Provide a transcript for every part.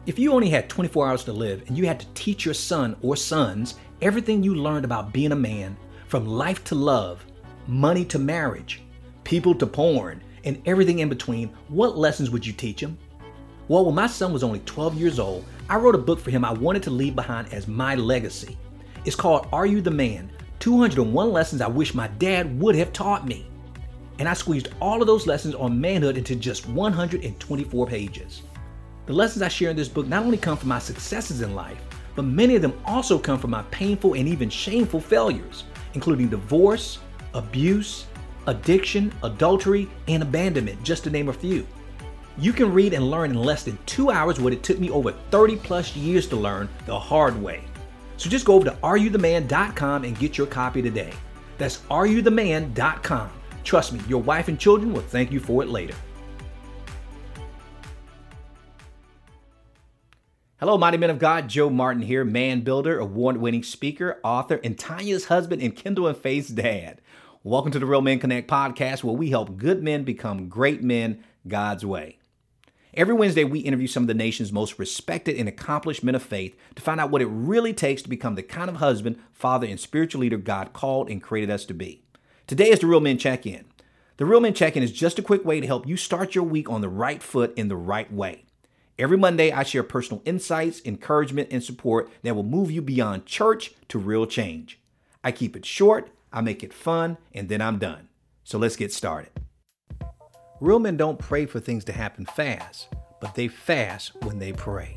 If you only had 24 hours to live and you had to teach your son or sons everything you learned about being a man, from life to love, money to marriage, people to porn, and everything in between, what lessons would you teach him? Well, when my son was only 12 years old, I wrote a book for him I wanted to leave behind as my legacy. It's called Are You the Man? 201 Lessons I Wish My Dad Would Have Taught Me. And I squeezed all of those lessons on manhood into just 124 pages. The lessons I share in this book not only come from my successes in life, but many of them also come from my painful and even shameful failures, including divorce, abuse, addiction, adultery, and abandonment, just to name a few. You can read and learn in less than 2 hours what it took me over 30 plus years to learn the hard way. So just go over to areyoutheman.com and get your copy today. That's areyoutheman.com. Trust me, your wife and children will thank you for it later. Hello, mighty men of God. Joe Martin here, man builder, award-winning speaker, author, and Tanya's husband and Kendall and Faith's dad. Welcome to the Real Men Connect podcast, where we help good men become great men God's way. Every Wednesday, we interview some of the nation's most respected and accomplished men of faith to find out what it really takes to become the kind of husband, father, and spiritual leader God called and created us to be. Today is the Real Men Check-In. The Real Men Check-In is just a quick way to help you start your week on the right foot in the right way. Every Monday, I share personal insights, encouragement, and support that will move you beyond church to real change. I keep it short, I make it fun, and then I'm done. So let's get started. Real men don't pray for things to happen fast, but they fast when they pray.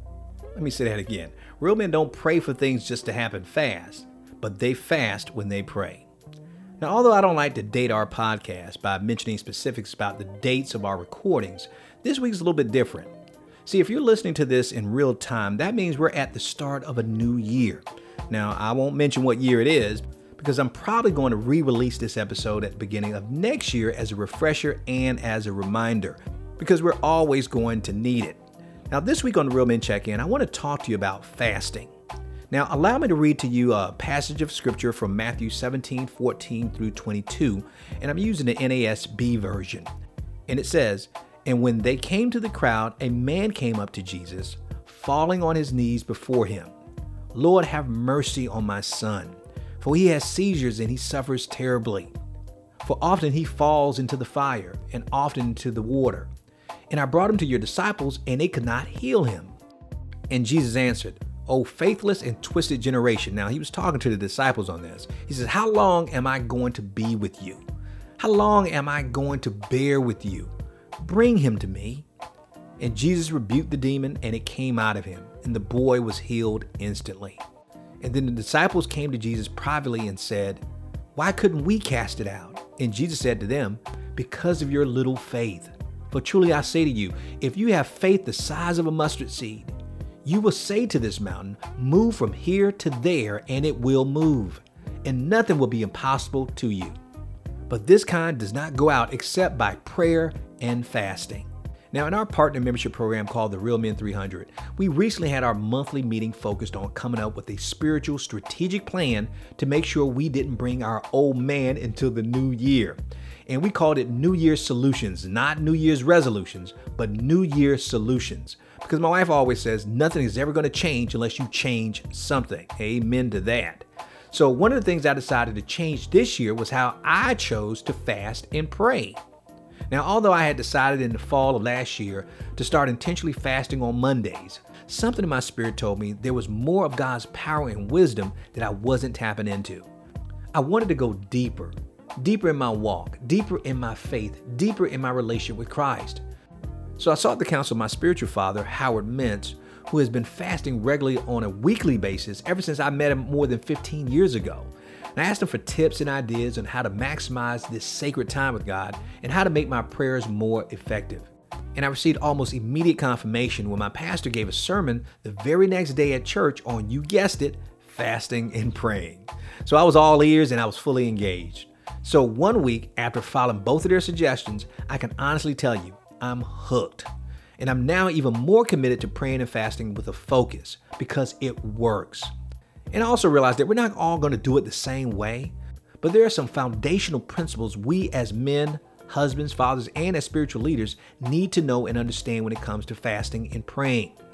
Let me say that again. Real men don't pray for things just to happen fast, but they fast when they pray. Now, although I don't like to date our podcast by mentioning specifics about the dates of our recordings, this week's a little bit different. See, if you're listening to this in real time, that means we're at the start of a new year. Now, I won't mention what year it is because I'm probably going to re-release this episode at the beginning of next year as a refresher and as a reminder, because we're always going to need it. Now, this week on the Real Men Check-In, I want to talk to you about fasting. Now, allow me to read to you a passage of scripture from Matthew 17:14 through 22, and I'm using the NASB version. And it says, "And when they came to the crowd, a man came up to Jesus, falling on his knees before him. 'Lord, have mercy on my son, for he has seizures and he suffers terribly. For often he falls into the fire and often into the water. And I brought him to your disciples, and they could not heal him.' And Jesus answered, 'O faithless and twisted generation.'" Now, he was talking to the disciples on this. He says, "How long am I going to be with you? How long am I going to bear with you? Bring him to me." And Jesus rebuked the demon, and it came out of him, and the boy was healed instantly. And then the disciples came to Jesus privately and said, "Why couldn't we cast it out?" And Jesus said to them, "Because of your little faith. For truly I say to you, if you have faith the size of a mustard seed, you will say to this mountain, 'Move from here to there,' and it will move, and nothing will be impossible to you. But this kind does not go out except by prayer and fasting." Now, in our partner membership program called the Real Men 300, we recently had our monthly meeting focused on coming up with a spiritual strategic plan to make sure we didn't bring our old man into the new year. And we called it New Year's Solutions, not New Year's resolutions, but New Year's Solutions. Because my wife always says nothing is ever going to change unless you change something. Amen to that. So one of the things I decided to change this year was how I chose to fast and pray. Now, although I had decided in the fall of last year to start intentionally fasting on Mondays, something in my spirit told me there was more of God's power and wisdom that I wasn't tapping into. I wanted to go deeper in my walk, deeper in my faith, deeper in my relationship with Christ. So I sought the counsel of my spiritual father, Howard Mintz, who has been fasting regularly on a weekly basis ever since I met him more than 15 years ago. And I asked him for tips and ideas on how to maximize this sacred time with God and how to make my prayers more effective. And I received almost immediate confirmation when my pastor gave a sermon the very next day at church on, you guessed it, fasting and praying. So I was all ears and I was fully engaged. So 1 week after following both of their suggestions, I can honestly tell you, I'm hooked. And I'm now even more committed to praying and fasting with a focus because it works. And I also realized that we're not all going to do it the same way, but there are some foundational principles we as men, husbands, fathers, and as spiritual leaders need to know and understand when it comes to fasting and praying.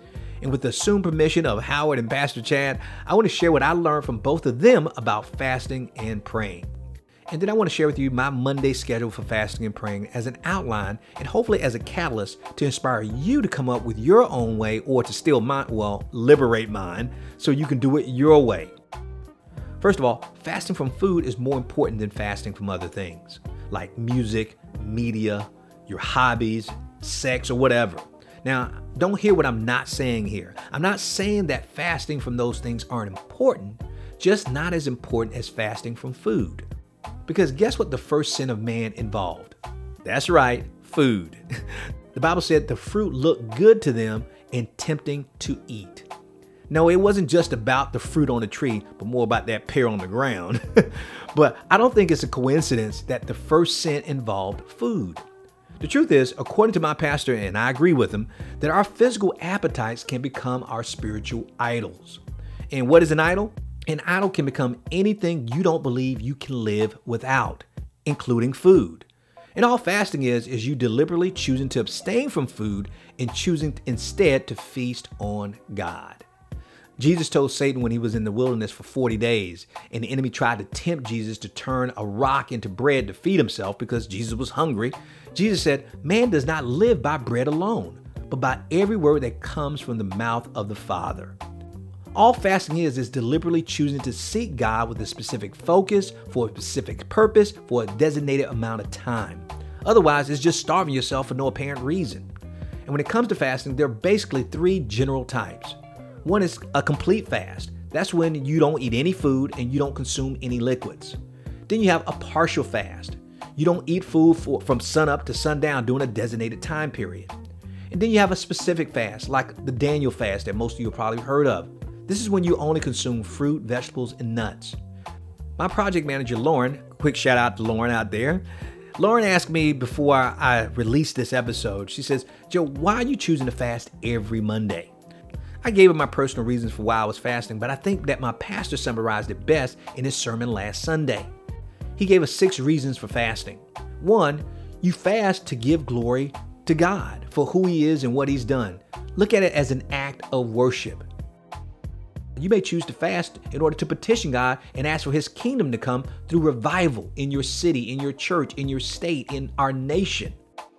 And with the assumed permission of Howard and Pastor Chad, I want to share what I learned from both of them about fasting and praying. And then I want to share with you my Monday schedule for fasting and praying as an outline and hopefully as a catalyst to inspire you to come up with your own way or to steal mine, liberate mine so you can do it your way. First of all, fasting from food is more important than fasting from other things like music, media, your hobbies, sex, or whatever. Now, don't hear what I'm not saying here. I'm not saying that fasting from those things aren't important, just not as important as fasting from food. Because guess what the first sin of man involved? That's right, food. The Bible said the fruit looked good to them and tempting to eat. No, it wasn't just about the fruit on the tree, but more about that pear on the ground. But I don't think it's a coincidence that the first sin involved food. The truth is, according to my pastor, and I agree with him, that our physical appetites can become our spiritual idols. And what is an idol? An idol can become anything you don't believe you can live without, including food. And all fasting is you deliberately choosing to abstain from food and choosing instead to feast on God. Jesus told Satan when he was in the wilderness for 40 days, and the enemy tried to tempt Jesus to turn a rock into bread to feed himself because Jesus was hungry. Jesus said, "Man does not live by bread alone, but by every word that comes from the mouth of the Father." All fasting is deliberately choosing to seek God with a specific focus, for a specific purpose, for a designated amount of time. Otherwise, it's just starving yourself for no apparent reason. And when it comes to fasting, there are basically three general types. One is a complete fast. That's when you don't eat any food and you don't consume any liquids. Then you have a partial fast. You don't eat food from sunup to sundown during a designated time period. And then you have a specific fast, like the Daniel fast that most of you have probably heard of. This is when you only consume fruit, vegetables, and nuts. My project manager, Lauren, quick shout out to Lauren out there. Lauren asked me before I released this episode, she says, "Joe, why are you choosing to fast every Monday?" I gave her my personal reasons for why I was fasting, but I think that my pastor summarized it best in his sermon last Sunday. He gave us 6 reasons for fasting. 1, you fast to give glory to God for who He is and what He's done. Look at it as an act of worship. You may choose to fast in order to petition God and ask for His kingdom to come through revival in your city, in your church, in your state, in our nation.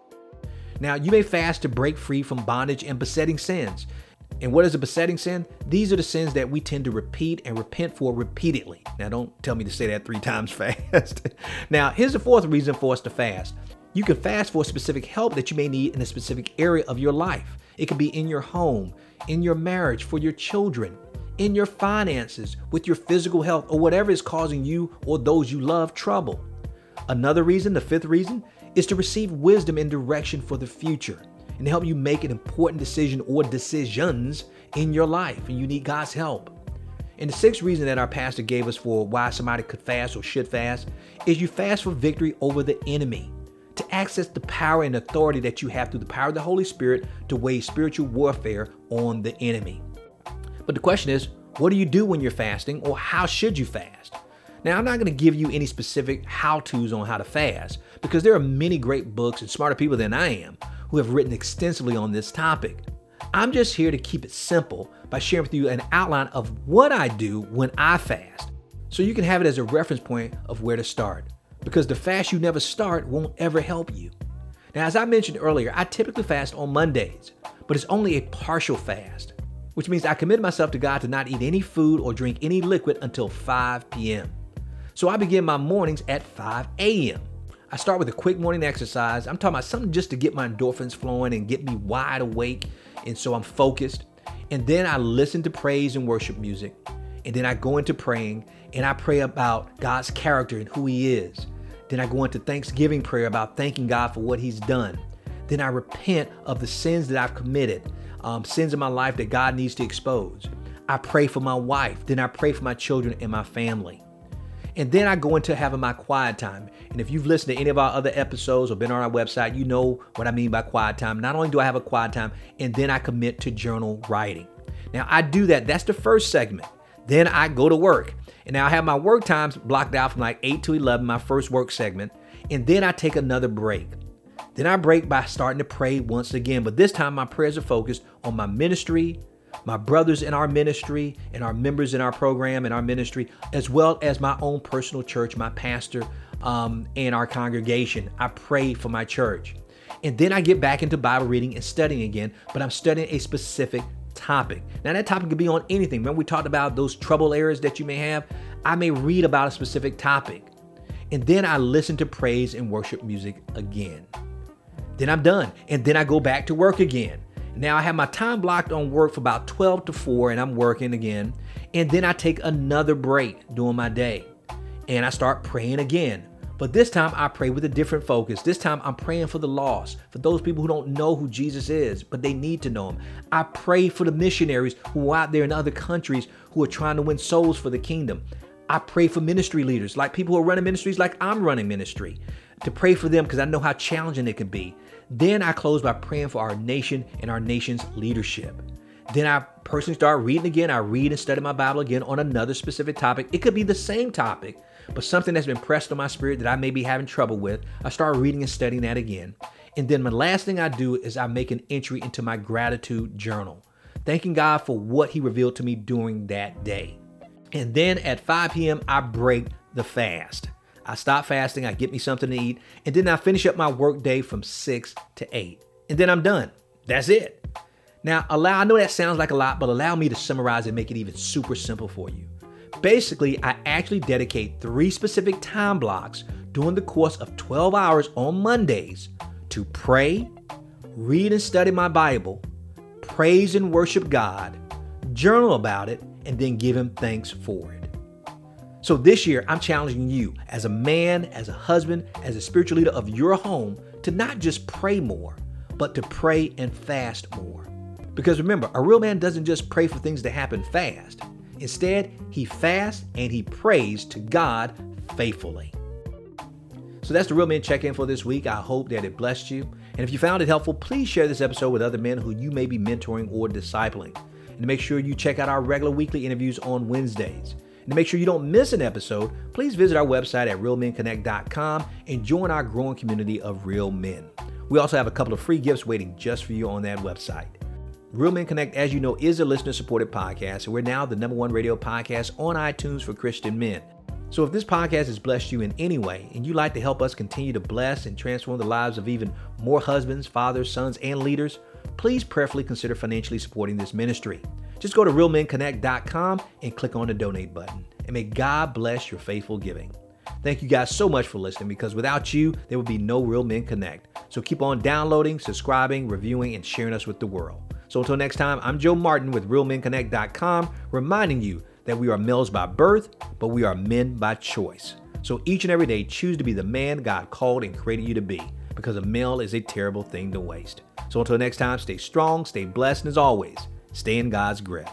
Now, you may fast to break free from bondage and besetting sins. And what is a besetting sin? These are the sins that we tend to repeat and repent for repeatedly. Now, don't tell me to say that 3 times fast. Now, here's the 4th reason for us to fast. You can fast for specific help that you may need in a specific area of your life. It could be in your home, in your marriage, for your children, in your finances, with your physical health, or whatever is causing you or those you love trouble. Another reason, the 5th reason, is to receive wisdom and direction for the future and to help you make an important decision or decisions in your life, and you need God's help. And the 6th reason that our pastor gave us for why somebody could fast or should fast is you fast for victory over the enemy, to access the power and authority that you have through the power of the Holy Spirit to wage spiritual warfare on the enemy. But the question is, what do you do when you're fasting, or how should you fast? Now, I'm not going to give you any specific how-tos on how to fast, because there are many great books and smarter people than I am who have written extensively on this topic. I'm just here to keep it simple by sharing with you an outline of what I do when I fast, so you can have it as a reference point of where to start, because the fast you never start won't ever help you. Now, as I mentioned earlier, I typically fast on Mondays, but it's only a partial fast, which means I commit myself to God to not eat any food or drink any liquid until 5 p.m. So I begin my mornings at 5 a.m. I start with a quick morning exercise. I'm talking about something just to get my endorphins flowing and get me wide awake, and so I'm focused. And then I listen to praise and worship music. And then I go into praying, and I pray about God's character and who He is. Then I go into Thanksgiving prayer about thanking God for what He's done. Then I repent of the sins that I've committed, sins in my life that God needs to expose. I pray for my wife. Then I pray for my children and my family. And then I go into having my quiet time. And if you've listened to any of our other episodes or been on our website, you know what I mean by quiet time. Not only do I have a quiet time, and then I commit to journal writing. Now I do that. That's the first segment. Then I go to work. And now I have my work times blocked out from like 8 to 11, my first work segment. And then I take another break. Then I break by starting to pray once again. But this time my prayers are focused on my ministry, my brothers in our ministry and our members in our program and our ministry, as well as my own personal church, my pastor, and our congregation. I pray for my church. And then I get back into Bible reading and studying again, but I'm studying a specific topic. Now that topic could be on anything. Remember we talked about those trouble areas that you may have? I may read about a specific topic. And then I listen to praise and worship music again. Then I'm done. And then I go back to work again. Now I have my time blocked on work for about 12 to 4 and I'm working again. And then I take another break during my day and I start praying again. But this time I pray with a different focus. This time I'm praying for the lost, for those people who don't know who Jesus is, but they need to know him. I pray for the missionaries who are out there in other countries who are trying to win souls for the kingdom. I pray for ministry leaders, like people who are running ministries like I'm running ministry, to pray for them because I know how challenging it can be. Then I close by praying for our nation and our nation's leadership. Then I personally start reading again. I read and study my Bible again on another specific topic. It could be the same topic, but something that's been pressed on my spirit that I may be having trouble with. I start reading and studying that again. And then the last thing I do is I make an entry into my gratitude journal, thanking God for what he revealed to me during that day. And then at 5 p.m., I break the fast. I stop fasting, I get me something to eat, and then I finish up my work day from 6 to 8. And then I'm done. That's it. Now, I know that sounds like a lot, but allow me to summarize and make it even super simple for you. Basically, I actually dedicate 3 specific time blocks during the course of 12 hours on Mondays to pray, read and study my Bible, praise and worship God, journal about it, and then give him thanks for it. So this year, I'm challenging you as a man, as a husband, as a spiritual leader of your home to not just pray more, but to pray and fast more. Because remember, a real man doesn't just pray for things to happen fast. Instead, he fasts and he prays to God faithfully. So that's the Real Men Check-In for this week. I hope that it blessed you. And if you found it helpful, please share this episode with other men who you may be mentoring or discipling. And to make sure you check out our regular weekly interviews on Wednesdays. And to make sure you don't miss an episode, please visit our website at realmenconnect.com and join our growing community of real men. We also have a couple of free gifts waiting just for you on that website. Real Men Connect, as you know, is a listener-supported podcast, and we're now the #1 radio podcast on iTunes for Christian men. So if this podcast has blessed you in any way, and you'd like to help us continue to bless and transform the lives of even more husbands, fathers, sons, and leaders, please prayerfully consider financially supporting this ministry. Just go to realmenconnect.com and click on the donate button. And may God bless your faithful giving. Thank you guys so much for listening, because without you, there would be no Real Men Connect. So keep on downloading, subscribing, reviewing, and sharing us with the world. So until next time, I'm Joe Martin with realmenconnect.com, reminding you that we are males by birth, but we are men by choice. So each and every day, choose to be the man God called and created you to be, because a male is a terrible thing to waste. So until next time, stay strong, stay blessed, and as always, stay in God's grip.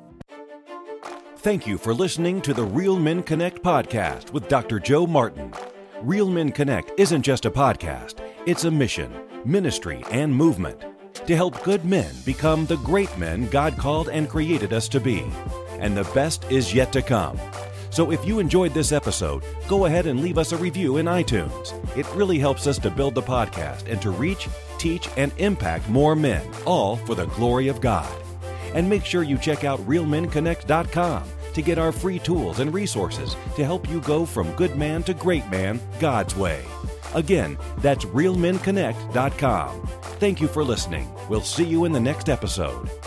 Thank you for listening to the Real Men Connect podcast with Dr. Joe Martin. Real Men Connect isn't just a podcast, it's a mission, ministry, and movement to help good men become the great men God called and created us to be. And the best is yet to come. So if you enjoyed this episode, go ahead and leave us a review in iTunes. It really helps us to build the podcast and to reach, teach, and impact more men, all for the glory of God. And make sure you check out realmenconnect.com to get our free tools and resources to help you go from good man to great man God's way. Again, that's realmenconnect.com. Thank you for listening. We'll see you in the next episode.